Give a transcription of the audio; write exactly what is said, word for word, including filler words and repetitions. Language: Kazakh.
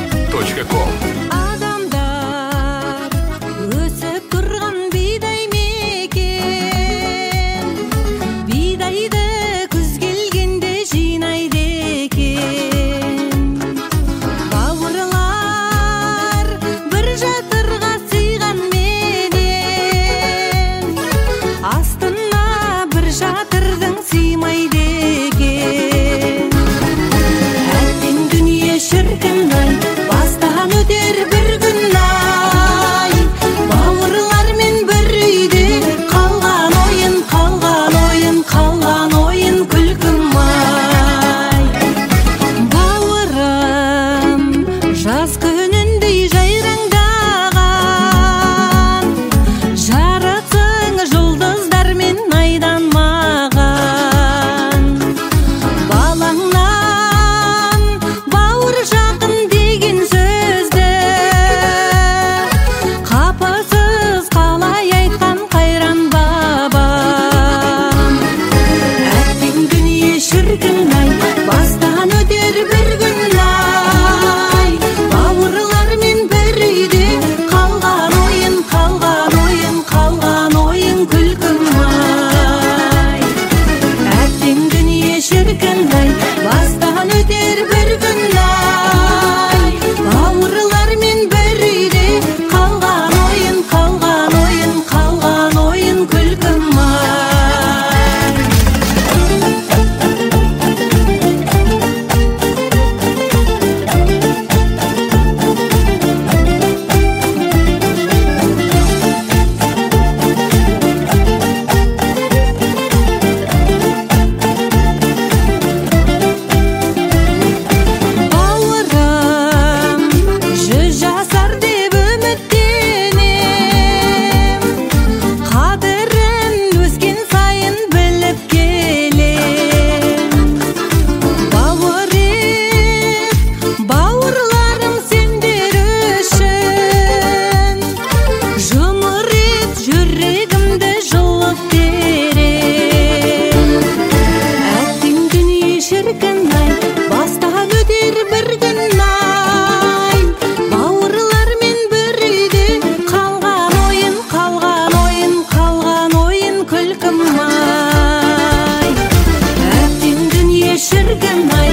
точка ком. Адамдар өсіп тұрған бидай мекен, бидайды күз келгенде жинайды екен. Бауырлар бір жатырға сыйған менен, астына бір жатырдың сыймайды екен. Әттең дүние шіркін-ай, бастан өтер бір күн ай. Бауырлармен бір үйде қалған ойын, қалған ойын, қалған ойын күлкім ай. Бауырым жаз күніндей жайраңдаған, жаратсың жұлдыздармен айдан маған. Балаңнан бауыр жақын деген сөзді қапысыз қалай айтқан қайран бабам. Әттең дүние шіркін-ай, бастан өтер бір күн ай. Бауырлармен бір үйде қалған ойын, қалған ойын, қалған ойын күлкім ай. Әттең дүние шіркін-ай, бастан өтер бір күн ай. Бауырлармен бір үйде қалған ойын, қалған ойын, қалған ойын күлкім ай. Бауырым жүз жасар деп үміттенем, қадірін өскен сайын біліп келем. Бауыр ет, бауырларым сендер үшін, жұмыр ет жүрегімді жұлып берем. Әттең дүние шіркін-ай, бастан өтер бір күн ай. Бауырлармен бір үйде қалған ойын, қалған ойын, қалған ойын күлкім ай. Әттең дүние шіркін-ай,